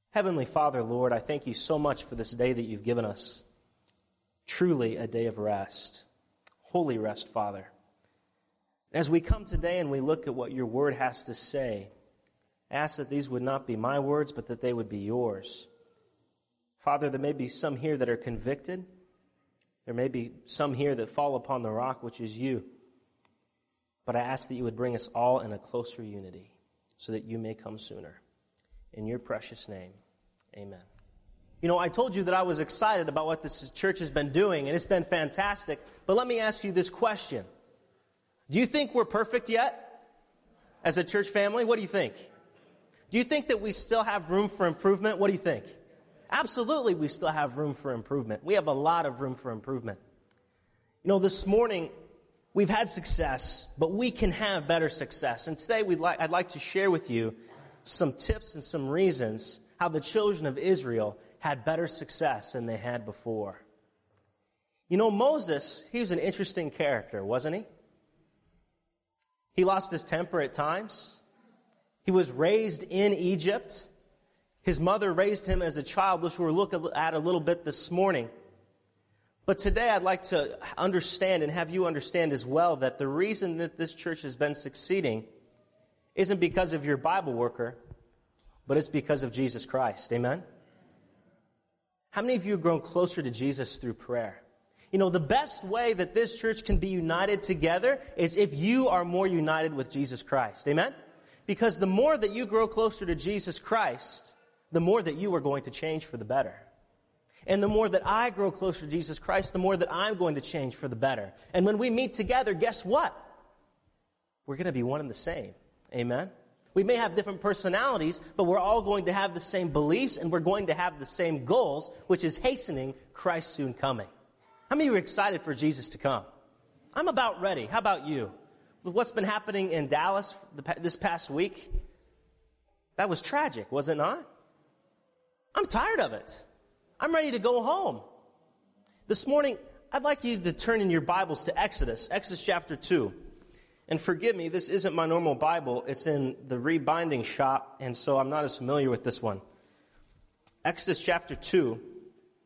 Heavenly Father, Lord, I thank you so much for this day that you've given us. Truly a day of rest. Holy rest, Father. As we come today and we look at what your word has to say, I ask that these would not be my words, but that they would be yours. Father, there may be some here that are convicted. There may be some here that fall upon the rock, which is you. But I ask that you would bring us all in a closer unity so that you may come sooner. In your precious name, amen. You know, I told you that I was excited about what this church has been doing, and it's been fantastic. But let me ask you this question. Do you think we're perfect yet as a church family? What do you think? Do you think that we still have room for improvement? What do you think? Absolutely, we still have room for improvement. We have a lot of room for improvement. You know, this morning, we've had success, but we can have better success. And today, I'd like to share with you some tips and some reasons how the children of Israel had better success than they had before. You know, Moses, he was an interesting character, wasn't he? He lost his temper at times. He was raised in Egypt. His mother raised him as a child, which we'll look at a little bit this morning. But today I'd like to understand and have you understand as well that the reason that this church has been succeeding isn't because of your Bible worker, but it's because of Jesus Christ. Amen? How many of you have grown closer to Jesus through prayer? You know, the best way that this church can be united together is if you are more united with Jesus Christ. Amen? Because the more that you grow closer to Jesus Christ, the more that you are going to change for the better. And the more that I grow closer to Jesus Christ, the more that I'm going to change for the better. And when we meet together, guess what? We're going to be one and the same. Amen? We may have different personalities, but we're all going to have the same beliefs and we're going to have the same goals, which is hastening Christ's soon coming. How many of you are excited for Jesus to come? I'm about ready. How about you? With what's been happening in Dallas this past week, that was tragic, was it not? I'm tired of it. I'm ready to go home. This morning, I'd like you to turn in your Bibles to Exodus chapter 2. And forgive me, this isn't my normal Bible. It's in the rebinding shop, and so I'm not as familiar with this one. Exodus chapter 2.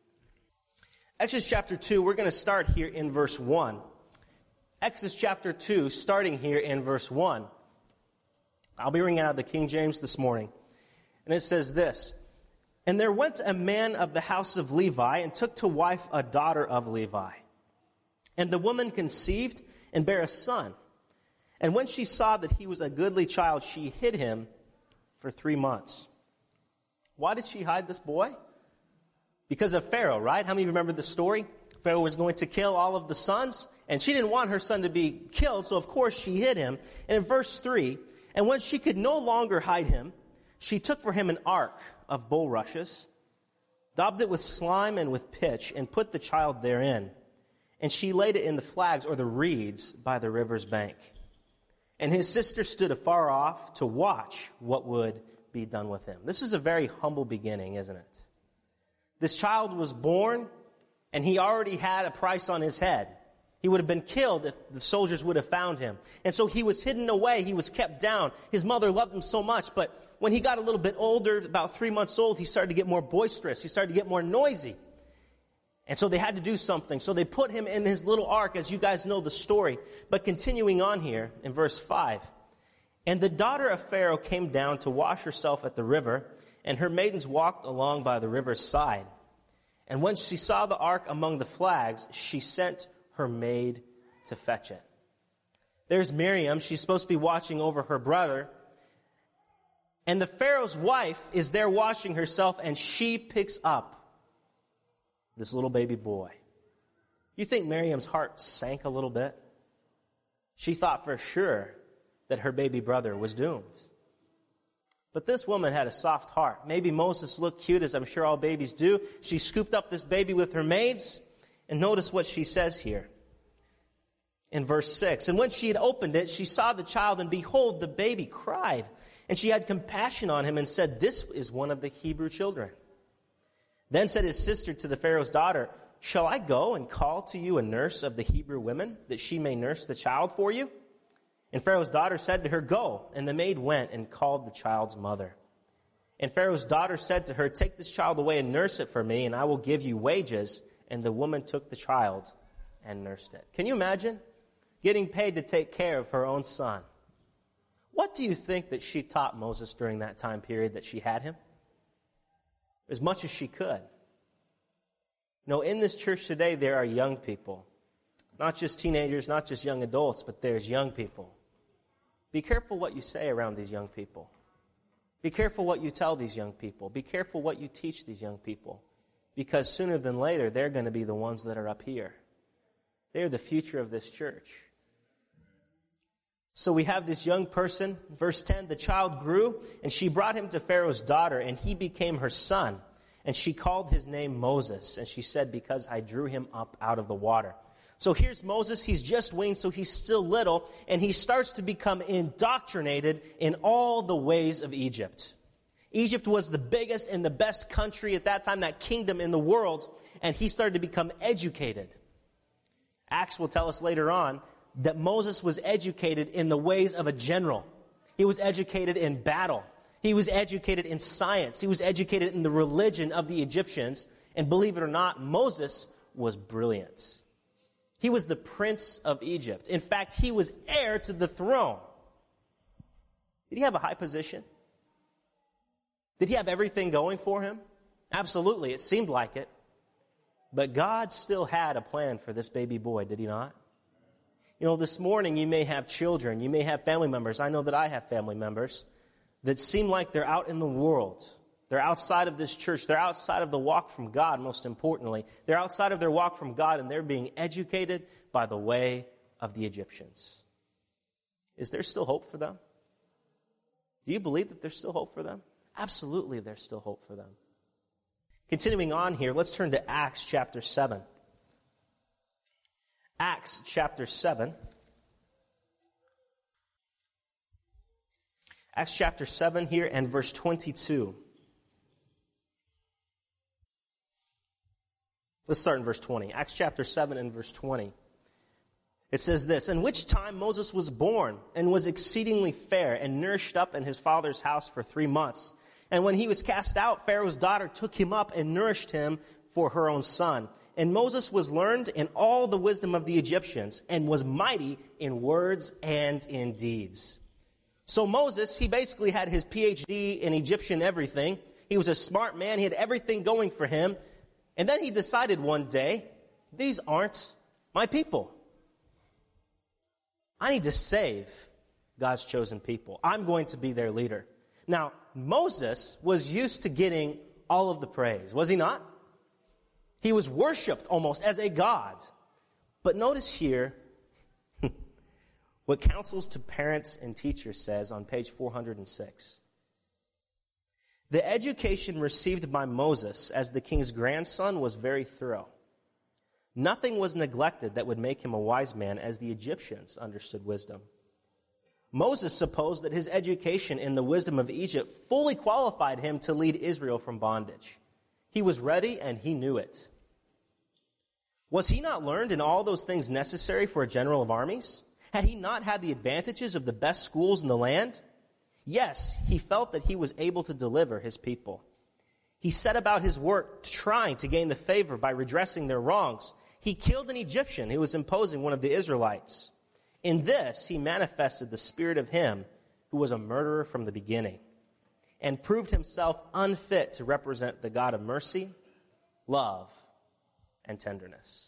Exodus chapter 2, we're going to start here in verse 1. Exodus chapter 2, starting here in verse 1. I'll be reading out of the King James this morning. And it says this, "And there went a man of the house of Levi, and took to wife a daughter of Levi. And the woman conceived, and bare a son. And when she saw that he was a goodly child, she hid him for 3 months." Why did she hide this boy? Because of Pharaoh, right? How many remember the story? Pharaoh was going to kill all of the sons, and she didn't want her son to be killed, so of course she hid him. And in verse 3, "And when she could no longer hide him, she took for him an ark of bulrushes, daubed it with slime and with pitch, and put the child therein. And she laid it in the flags or the reeds by the river's bank. And his sister stood afar off to watch what would be done with him." This is a very humble beginning, isn't it? This child was born, and he already had a price on his head. He would have been killed if the soldiers would have found him. And so he was hidden away. He was kept down. His mother loved him so much, but when he got a little bit older, about 3 months old, he started to get more boisterous. He started to get more noisy. And so they had to do something. So they put him in his little ark, as you guys know the story. But continuing on here in verse 5. "And the daughter of Pharaoh came down to wash herself at the river, and her maidens walked along by the river's side. And when she saw the ark among the flags, she sent her maid to fetch it." There's Miriam. She's supposed to be watching over her brother. And the Pharaoh's wife is there washing herself, and she picks up this little baby boy. You think Miriam's heart sank a little bit? She thought for sure that her baby brother was doomed. But this woman had a soft heart. Maybe Moses looked cute, as I'm sure all babies do. She scooped up this baby with her maids, and notice what she says here. In verse 6, "And when she had opened it, she saw the child, and behold, the baby cried. And she had compassion on him and said, 'This is one of the Hebrew children.' Then said his sister to the Pharaoh's daughter, 'Shall I go and call to you a nurse of the Hebrew women, that she may nurse the child for you?' And Pharaoh's daughter said to her, 'Go.' And the maid went and called the child's mother. And Pharaoh's daughter said to her, "Take this child away and nurse it for me, and I will give you wages." And the woman took the child and nursed it. Can you imagine getting paid to take care of her own son? What do you think that she taught Moses during that time period that she had him? As much as she could. No, in this church today, there are young people. Not just teenagers, not just young adults, but there's young people. Be careful what you say around these young people. Be careful what you tell these young people. Be careful what you teach these young people. Because sooner than later, they're going to be the ones that are up here. They're the future of this church. So we have this young person, verse 10, the child grew, and she brought him to Pharaoh's daughter, and he became her son. And she called his name Moses, and she said, "Because I drew him up out of the water." So here's Moses. He's just weaned, so he's still little, and he starts to become indoctrinated in all the ways of Egypt. Egypt was the biggest and the best country at that time, that kingdom in the world, and he started to become educated. Acts will tell us later on that Moses was educated in the ways of a general. He was educated in battle. He was educated in science. He was educated in the religion of the Egyptians. And believe it or not, Moses was brilliant. He was the prince of Egypt. In fact, he was heir to the throne. Did he have a high position? Did he have everything going for him? Absolutely, it seemed like it. But God still had a plan for this baby boy, did he not? You know, this morning you may have children, you may have family members. I know that I have family members that seem like they're out in the world. They're outside of this church. They're outside of the walk from God, most importantly. They're outside of their walk from God, and they're being educated by the way of the Egyptians. Is there still hope for them? Do you believe that there's still hope for them? Absolutely, there's still hope for them. Continuing on here, let's turn to Acts chapter 7. Acts chapter 7. Acts chapter 7 here and verse 22. Let's start in verse 20. Acts chapter 7 and verse 20. It says this, "In which time Moses was born and was exceedingly fair and nourished up in his father's house for 3 months. And when he was cast out, Pharaoh's daughter took him up and nourished him for her own son. And Moses was learned in all the wisdom of the Egyptians and was mighty in words and in deeds." So Moses, he basically had his PhD in Egyptian everything. He was a smart man. He had everything going for him. And then he decided one day, these aren't my people. I need to save God's chosen people. I'm going to be their leader. Now, Moses was used to getting all of the praise, was he not? He was worshipped almost as a god. But notice here what Counsels to Parents and Teachers says on page 406. "The education received by Moses as the king's grandson was very thorough. Nothing was neglected that would make him a wise man as the Egyptians understood wisdom. Moses supposed that his education in the wisdom of Egypt fully qualified him to lead Israel from bondage. He was ready and he knew it. Was he not learned in all those things necessary for a general of armies? Had he not had the advantages of the best schools in the land? Yes, he felt that he was able to deliver his people. He set about his work trying to gain the favor by redressing their wrongs. He killed an Egyptian who was imposing one of the Israelites. In this, he manifested the spirit of him who was a murderer from the beginning and proved himself unfit to represent the God of mercy, love, and tenderness."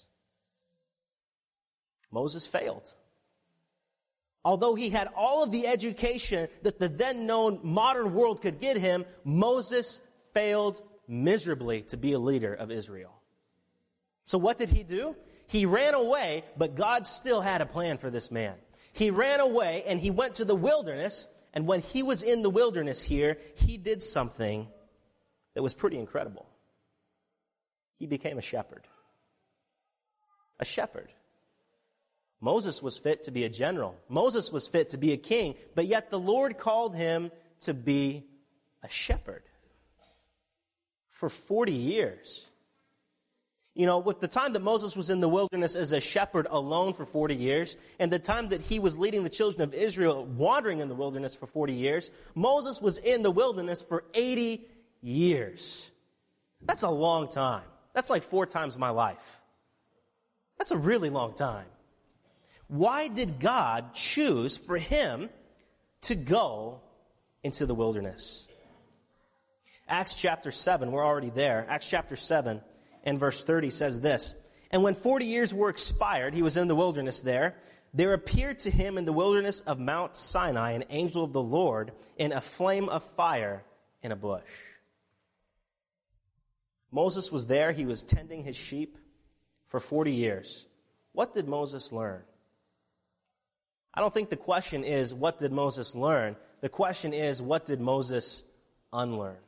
Moses failed. Although he had all of the education that the then-known modern world could get him, Moses failed miserably to be a leader of Israel. So what did he do? He ran away, but God still had a plan for this man. He ran away and he went to the wilderness, and when he was in the wilderness here, he did something that was pretty incredible. He became a shepherd. A shepherd. Moses was fit to be a general. Moses was fit to be a king, but yet the Lord called him to be a shepherd for 40 years. With the time that Moses was in the wilderness as a shepherd alone for 40 years, and the time that he was leading the children of Israel wandering in the wilderness for 40 years, Moses was in the wilderness for 80 years. That's a long time. That's like 4 times my life. That's a really long time. Why did God choose for him to go into the wilderness? Acts chapter 7, we're already there. Acts chapter 7 and verse 30 says this, "And when 40 years were expired, he was in the wilderness there appeared to him in the wilderness of Mount Sinai an angel of the Lord in a flame of fire in a bush." Moses was there. He was tending his sheep for 40 years. What did Moses learn? I don't think the question is, what did Moses learn? The question is, what did Moses unlearn?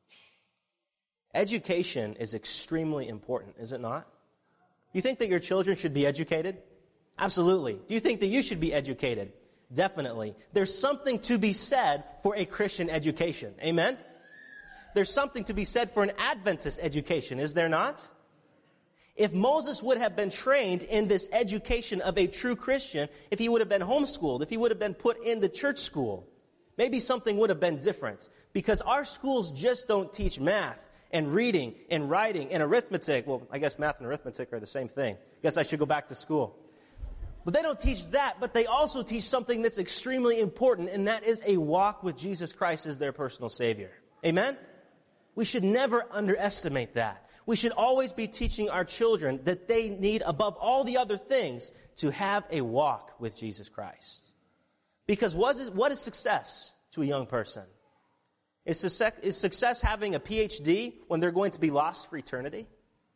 Education is extremely important, is it not? You think that your children should be educated? Absolutely. Do you think that you should be educated? Definitely. There's something to be said for a Christian education. Amen? There's something to be said for an Adventist education, is there not? If Moses would have been trained in this education of a true Christian, if he would have been homeschooled, if he would have been put into church school, maybe something would have been different. Because our schools just don't teach math and reading and writing and arithmetic. Well, I guess math and arithmetic are the same thing. I guess I should go back to school. But they don't teach that, but they also teach something that's extremely important, and that is a walk with Jesus Christ as their personal Savior. Amen? We should never underestimate that. We should always be teaching our children that they need, above all the other things, to have a walk with Jesus Christ. Because what is success to a young person? Is success having a PhD when they're going to be lost for eternity?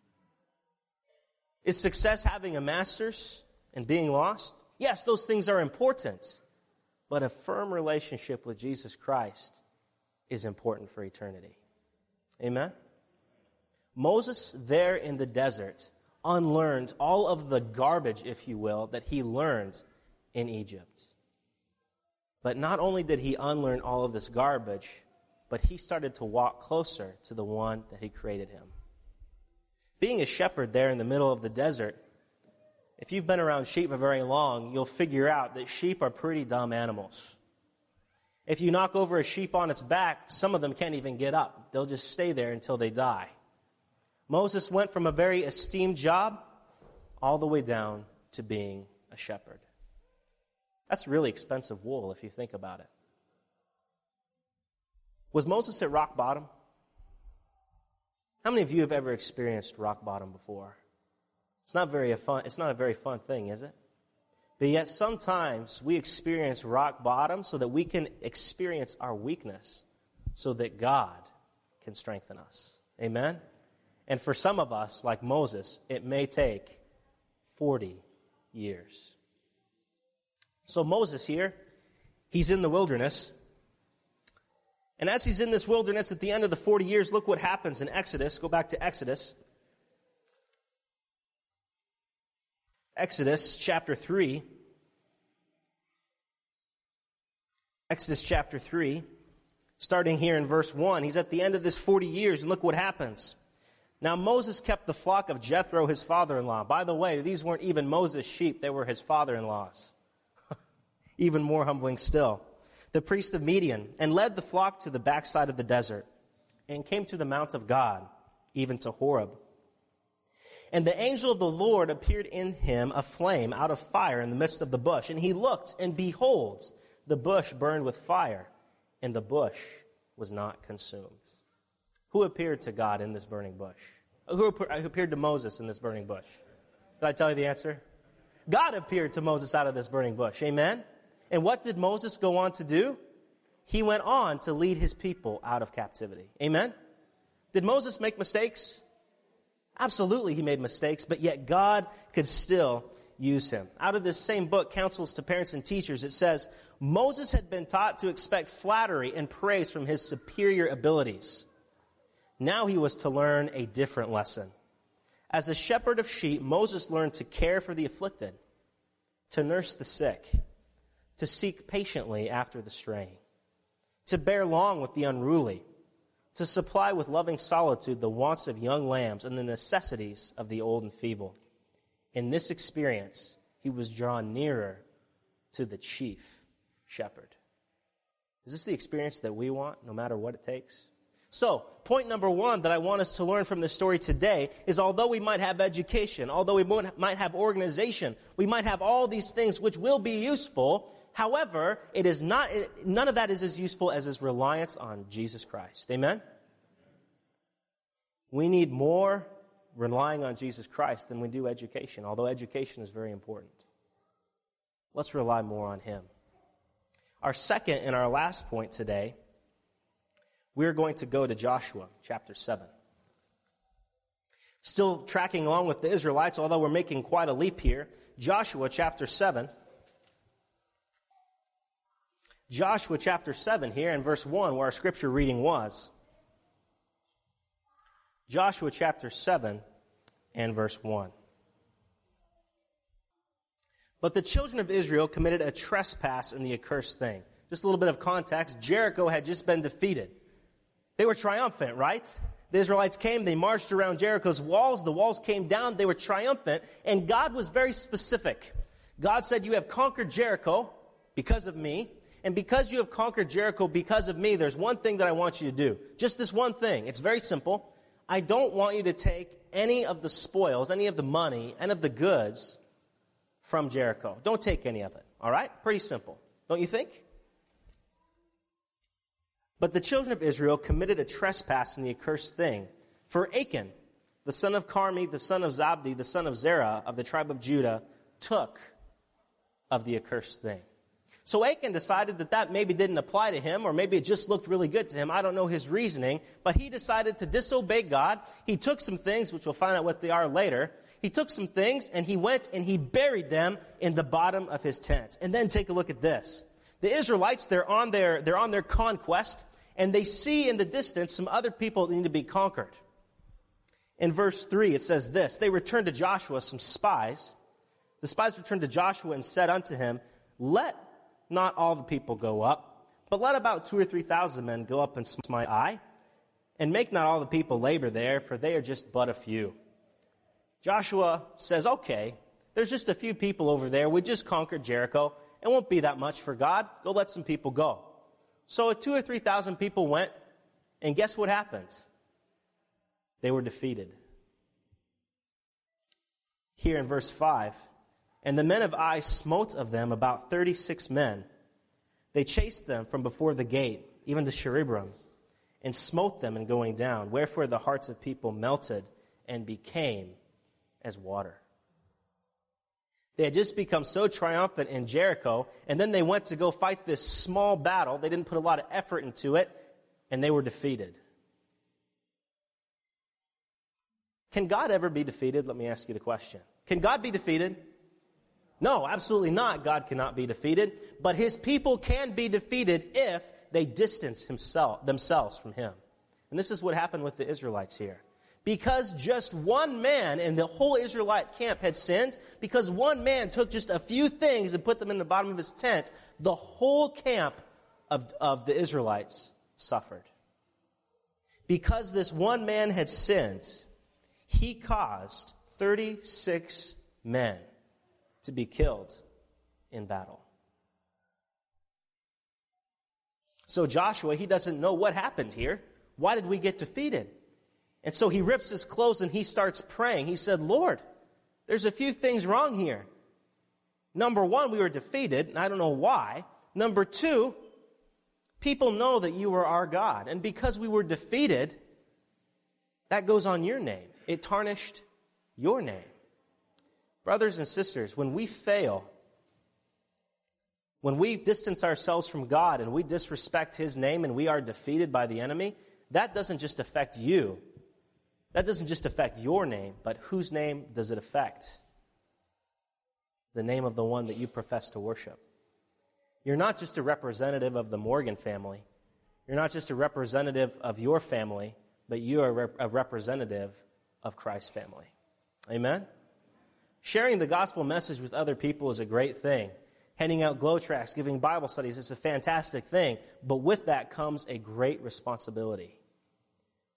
Is success having a master's and being lost? Yes, those things are important. But a firm relationship with Jesus Christ is important for eternity. Amen? Moses, there in the desert, unlearned all of the garbage, if you will, that he learned in Egypt. But not only did he unlearn all of this garbage, but he started to walk closer to the one that had created him. Being a shepherd there in the middle of the desert, if you've been around sheep for very long, you'll figure out that sheep are pretty dumb animals. If you knock over a sheep on its back, some of them can't even get up. They'll just stay there until they die. Moses went from a very esteemed job all the way down to being a shepherd. That's really expensive wool if you think about it. Was Moses at rock bottom? How many of you have ever experienced rock bottom before? It's not a very fun thing, is it? But yet sometimes we experience rock bottom so that we can experience our weakness so that God can strengthen us. Amen? And for some of us, like Moses, it may take 40 years. So Moses here, he's in the wilderness. And as he's in this wilderness at the end of the 40 years, look what happens in Exodus. Go back to Exodus. Exodus chapter 3. Exodus chapter 3, starting here in verse 1. He's at the end of this 40 years, and look what happens. Now Moses kept the flock of Jethro, his father-in-law. By the way, these weren't even Moses' sheep. They were his father-in-law's. Even more humbling still. The priest of Midian, and led the flock to the backside of the desert, and came to the mount of God, even to Horeb. And the angel of the Lord appeared in him a flame out of fire in the midst of the bush. And he looked, and behold, the bush burned with fire, and the bush was not consumed. Who appeared to God in this burning bush? Who appeared to Moses in this burning bush? Did I tell you the answer? God appeared to Moses out of this burning bush. Amen? And what did Moses go on to do? He went on to lead his people out of captivity. Amen? Did Moses make mistakes? Absolutely he made mistakes, but yet God could still use him. Out of this same book, Counsels to Parents and Teachers, it says, Moses had been taught to expect flattery and praise from his superior abilities. Now he was to learn a different lesson. As a shepherd of sheep, Moses learned to care for the afflicted, to nurse the sick, to seek patiently after the straying, to bear long with the unruly, to supply with loving solitude the wants of young lambs and the necessities of the old and feeble. In this experience, he was drawn nearer to the chief shepherd. Is this the experience that we want, no matter what it takes? So, point number one that I want us to learn from this story today is although we might have education, although we might have organization, we might have all these things which will be useful, however, none of that is as useful as his reliance on Jesus Christ. Amen? We need more relying on Jesus Christ than we do education, although education is very important. Let's rely more on him. Our second and our last point today, we're going to go to Joshua chapter 7. Still tracking along with the Israelites, although we're making quite a leap here. Joshua chapter 7. Joshua chapter 7 here in verse 1 where our scripture reading was. Joshua chapter 7 and verse 1. But the children of Israel committed a trespass in the accursed thing. Just a little bit of context. Jericho had just been defeated. They were triumphant, right? The Israelites came, they marched around Jericho's walls, the walls came down, they were triumphant, and God was very specific. God said, you have conquered Jericho because of me, and because you have conquered Jericho because of me, there's one thing that I want you to do. Just this one thing. It's very simple. I don't want you to take any of the spoils, any of the money, any of the goods from Jericho. Don't take any of it. All right? Pretty simple. Don't you think? But the children of Israel committed a trespass in the accursed thing. For Achan, the son of Carmi, the son of Zabdi, the son of Zerah, of the tribe of Judah, took of the accursed thing. So Achan decided that maybe didn't apply to him, or maybe it just looked really good to him. I don't know his reasoning, but he decided to disobey God. He took some things, which we'll find out what they are later. He took some things, and he went and he buried them in the bottom of his tent. And then take a look at this. The Israelites, they're on their conquest, and they see in the distance some other people that need to be conquered. In verse 3, it says this, they returned to Joshua, some spies. The spies returned to Joshua and said unto him, let not all the people go up, but let about 2,000 or 3,000 men go up and smite Ai, and make not all the people labor there, for they are just but a few. Joshua says, okay, there's just a few people over there. We just conquered Jericho. It won't be that much for God. Go let some people go. So 2,000 or 3,000 people went, and guess what happened? They were defeated. Here in verse 5, and the men of Ai smote of them about 36 men. They chased them from before the gate, even to Sheribrim, and smote them in going down. Wherefore the hearts of people melted and became as water. They had just become so triumphant in Jericho, and then they went to go fight this small battle. They didn't put a lot of effort into it, and they were defeated. Can God ever be defeated? Let me ask you the question. Can God be defeated? No, absolutely not. God cannot be defeated. But his people can be defeated if they distance themselves from him. And this is what happened with the Israelites here. Because just one man in the whole Israelite camp had sinned, because one man took just a few things and put them in the bottom of his tent, the whole camp of the Israelites suffered. Because this one man had sinned, he caused 36 men to be killed in battle. So Joshua, he doesn't know what happened here. Why did we get defeated? And so he rips his clothes and he starts praying. He said, Lord, there's a few things wrong here. Number one, we were defeated, and I don't know why. Number two, people know that you are our God. And because we were defeated, that goes on your name. It tarnished your name. Brothers and sisters, when we fail, when we distance ourselves from God and we disrespect his name and we are defeated by the enemy, that doesn't just affect you. That doesn't just affect your name, but whose name does it affect? The name of the one that you profess to worship. You're not just a representative of the Morgan family. You're not just a representative of your family, but you are a representative of Christ's family. Amen? Sharing the gospel message with other people is a great thing. Handing out glow tracts, giving Bible studies is a fantastic thing. But with that comes a great responsibility.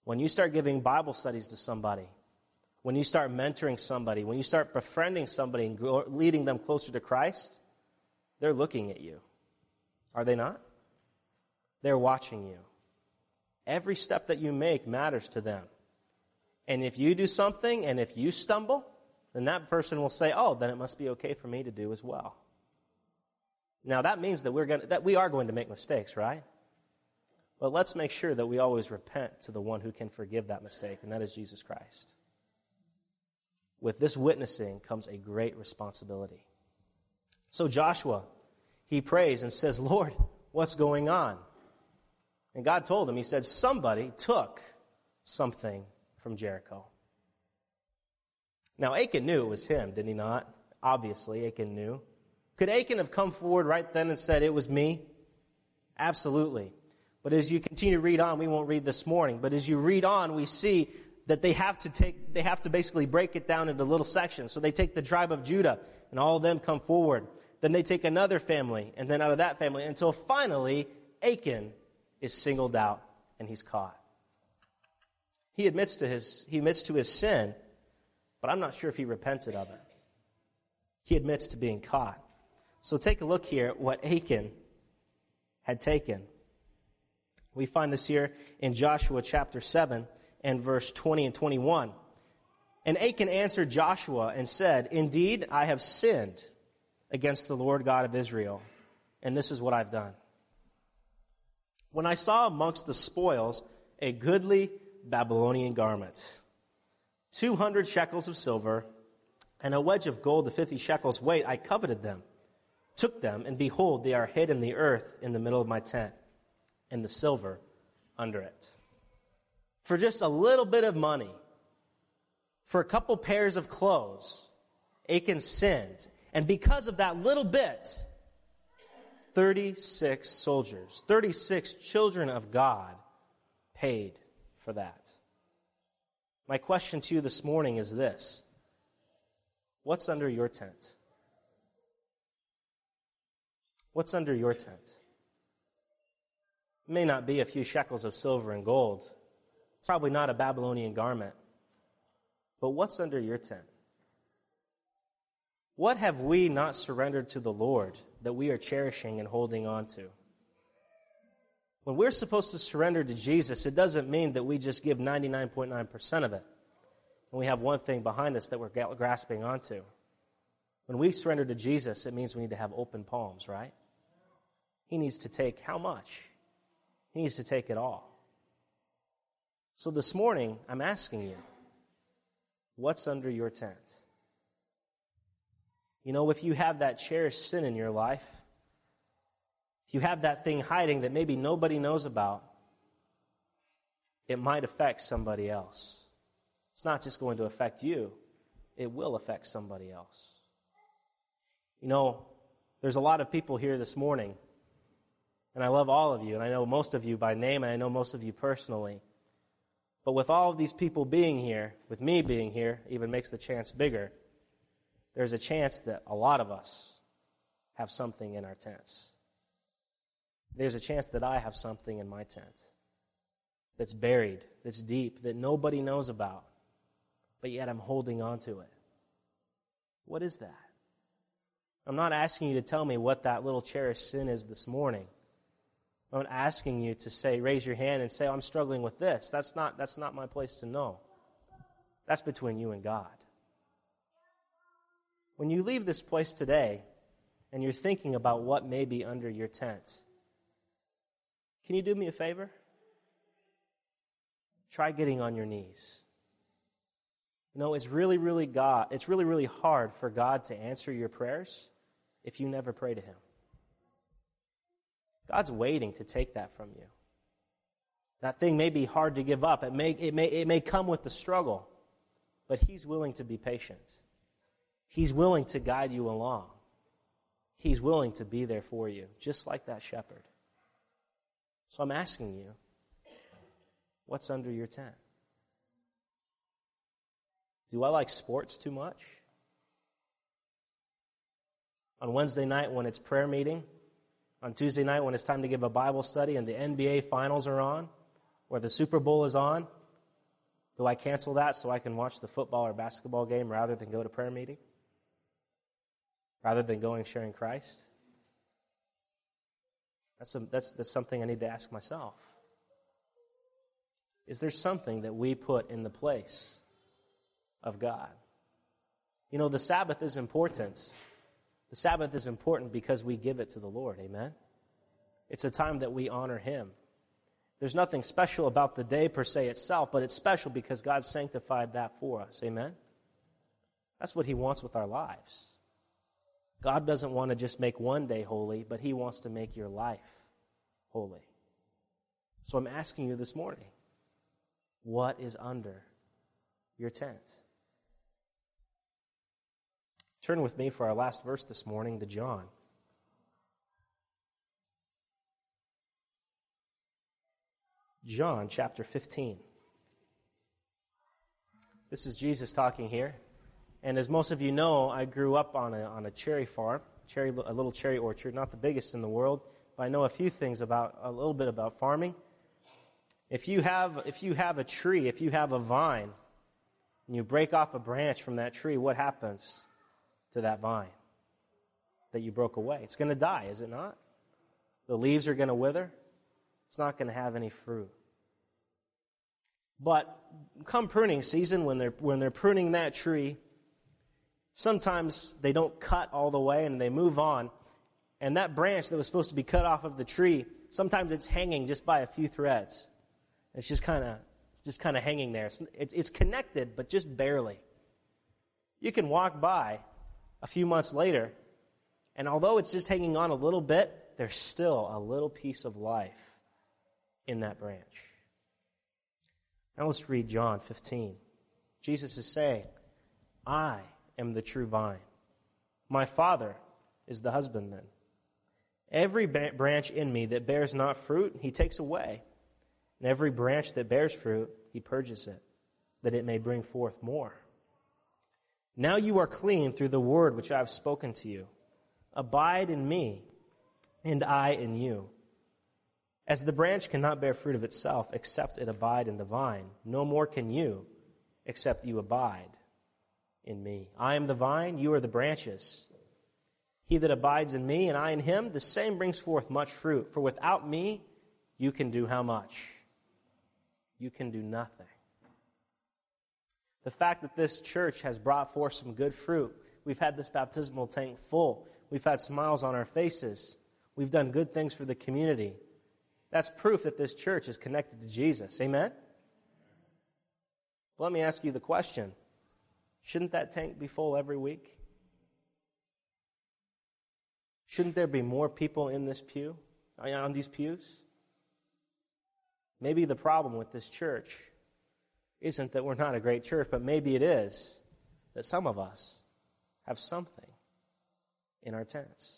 When you start giving Bible studies to somebody, when you start mentoring somebody, when you start befriending somebody and leading them closer to Christ, they're looking at you. Are they not? They're watching you. Every step that you make matters to them. And if you do something and if you stumble, then that person will say, oh, then it must be okay for me to do as well. Now that means that we are going to make mistakes, right? But let's make sure that we always repent to the one who can forgive that mistake, and that is Jesus Christ. With this witnessing comes a great responsibility. So Joshua, he prays and says, Lord, what's going on? And God told him, he said, somebody took something from Jericho. Now Achan knew it was him, did he not? Obviously, Achan knew. Could Achan have come forward right then and said, it was me? Absolutely. But as you continue to read on, we won't read this morning, but as you read on, we see that they have to basically break it down into little sections. So they take the tribe of Judah, and all of them come forward. Then they take another family, and then out of that family, until finally Achan is singled out, and he's caught. He admits to his sin, but I'm not sure if he repented of it. He admits to being caught. So take a look here at what Achan had taken. We find this here in Joshua chapter 7 and verse 20 and 21. And Achan answered Joshua and said, indeed, I have sinned against the Lord God of Israel, and this is what I've done. When I saw amongst the spoils a goodly Babylonian garment, 200 shekels of silver, and a wedge of gold of 50 shekels weight, I coveted them, took them, and behold, they are hid in the earth in the middle of my tent, and the silver under it. For just a little bit of money, for a couple pairs of clothes, Achan sinned. And because of that little bit, 36 soldiers, 36 children of God paid for that. My question to you this morning is this: what's under your tent? What's under your tent? It may not be a few shekels of silver and gold. It's probably not a Babylonian garment. But what's under your tent? What have we not surrendered to the Lord that we are cherishing and holding on to? When we're supposed to surrender to Jesus, it doesn't mean that we just give 99.9% of it, and we have one thing behind us that we're grasping onto. When we surrender to Jesus, it means we need to have open palms, right? He needs to take how much? He needs to take it all. So this morning, I'm asking you, what's under your tent? You know, if you have that cherished sin in your life, if you have that thing hiding that maybe nobody knows about, it might affect somebody else. It's not just going to affect you, it will affect somebody else. You know, there's a lot of people here this morning, and I love all of you, and I know most of you by name, and I know most of you personally. But with all of these people being here, with me being here, even makes the chance bigger. There's a chance that a lot of us have something in our tents. There's a chance that I have something in my tent that's buried, that's deep, that nobody knows about, but yet I'm holding on to it. What is that? I'm not asking you to tell me what that little cherished sin is this morning. I'm not asking you to say, raise your hand and say, oh, I'm struggling with this. That's not my place to know. That's between you and God. When you leave this place today and you're thinking about what may be under your tent, can you do me a favor? Try getting on your knees. You know, it's really, really hard for God to answer your prayers if you never pray to Him. God's waiting to take that from you. That thing may be hard to give up. It may come with the struggle, but He's willing to be patient. He's willing to guide you along. He's willing to be there for you, just like that shepherd. So I'm asking you, what's under your tent? Do I like sports too much? On Wednesday night when it's prayer meeting, on Tuesday night when it's time to give a Bible study and the NBA finals are on, or the Super Bowl is on, Do I cancel that so I can watch the football or basketball game rather than go to prayer meeting? Rather than going and sharing Christ? That's something I need to ask myself. Is there something that we put in the place of God? You know, the Sabbath is important. The Sabbath is important because we give it to the Lord, amen? It's a time that we honor Him. There's nothing special about the day per se itself, but it's special because God sanctified that for us, amen? That's what He wants with our lives. God doesn't want to just make one day holy, but He wants to make your life holy. So I'm asking you this morning, what is under your tent? Turn with me for our last verse this morning to John. John chapter 15. This is Jesus talking here. And as most of you know, I grew up on a cherry farm, a little cherry orchard, not the biggest in the world, but I know a little bit about farming. If you have a tree, if you have a vine, and you break off a branch from that tree, what happens to that vine that you broke away? It's going to die, is it not? The leaves are going to wither. It's not going to have any fruit. But come pruning season, when they're pruning that tree, sometimes they don't cut all the way and they move on. And that branch that was supposed to be cut off of the tree, sometimes it's hanging just by a few threads. It's just kind of hanging there. It's connected, but just barely. You can walk by a few months later, and although it's just hanging on a little bit, there's still a little piece of life in that branch. Now let's read John 15. Jesus is saying, I am the true vine. My Father is the husbandman. Every branch in me that bears not fruit, He takes away. And every branch that bears fruit, He purges it, that it may bring forth more. Now you are clean through the word which I have spoken to you. Abide in me, and I in you. As the branch cannot bear fruit of itself, except it abide in the vine, no more can you, except you abide in me. I am the vine, you are the branches. He that abides in me, and I in him, the same brings forth much fruit. For without me, you can do how much? You can do nothing. The fact that this church has brought forth some good fruit, we've had this baptismal tank full, we've had smiles on our faces, we've done good things for the community, that's proof that this church is connected to Jesus. Amen? Let me ask you the question. Shouldn't that tank be full every week? Shouldn't there be more people in this pew, on these pews? Maybe the problem with this church isn't that we're not a great church, but maybe it is that some of us have something in our tents.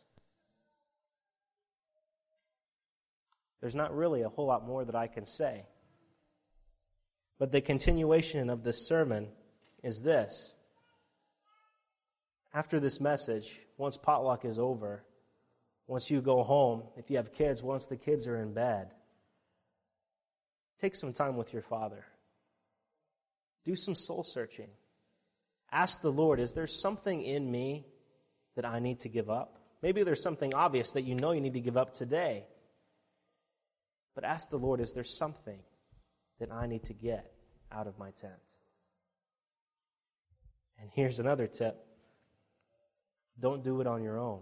There's not really a whole lot more that I can say. But the continuation of this sermon is this. After this message, once potluck is over, once you go home, if you have kids, once the kids are in bed, take some time with your Father. Do some soul searching. Ask the Lord, is there something in me that I need to give up? Maybe there's something obvious that you know you need to give up today. But ask the Lord, is there something that I need to get out of my tent? And here's another tip. Don't do it on your own.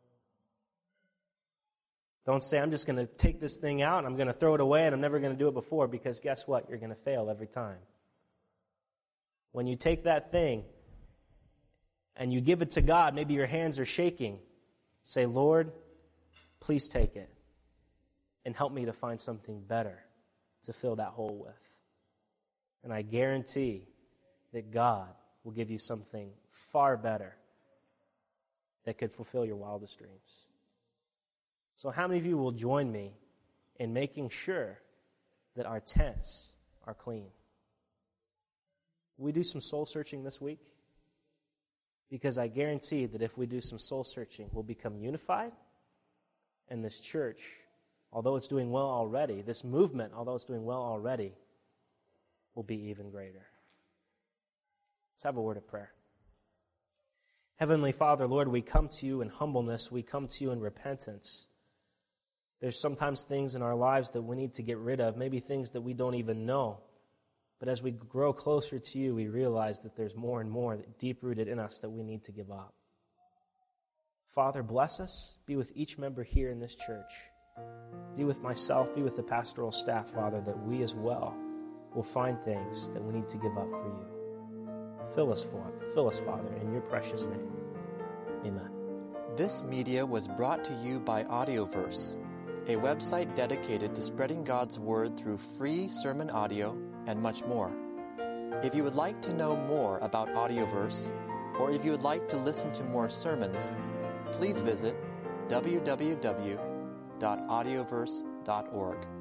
Don't say, I'm just going to take this thing out, and I'm going to throw it away, and I'm never going to do it before, because guess what? You're going to fail every time. When you take that thing and you give it to God, maybe your hands are shaking. Say, Lord, please take it and help me to find something better to fill that hole with. And I guarantee that God will give you something far better that could fulfill your wildest dreams. So how many of you will join me in making sure that our tents are clean? Will we do some soul searching this week? Because I guarantee that if we do some soul searching, we'll become unified, and this church, although it's doing well already, this movement, although it's doing well already, will be even greater. Let's have a word of prayer. Heavenly Father, Lord, we come to you in humbleness. We come to you in repentance. There's sometimes things in our lives that we need to get rid of, maybe things that we don't even know. But as we grow closer to you, we realize that there's more and more deep-rooted in us that we need to give up. Father, bless us. Be with each member here in this church. Be with myself, be with the pastoral staff, Father, that we as well will find things that we need to give up for you. Fill us, Father, in your precious name. Amen. This media was brought to you by Audioverse, a website dedicated to spreading God's Word through free sermon audio and much more. If you would like to know more about Audioverse, or if you would like to listen to more sermons, please visit www.audioverse.org.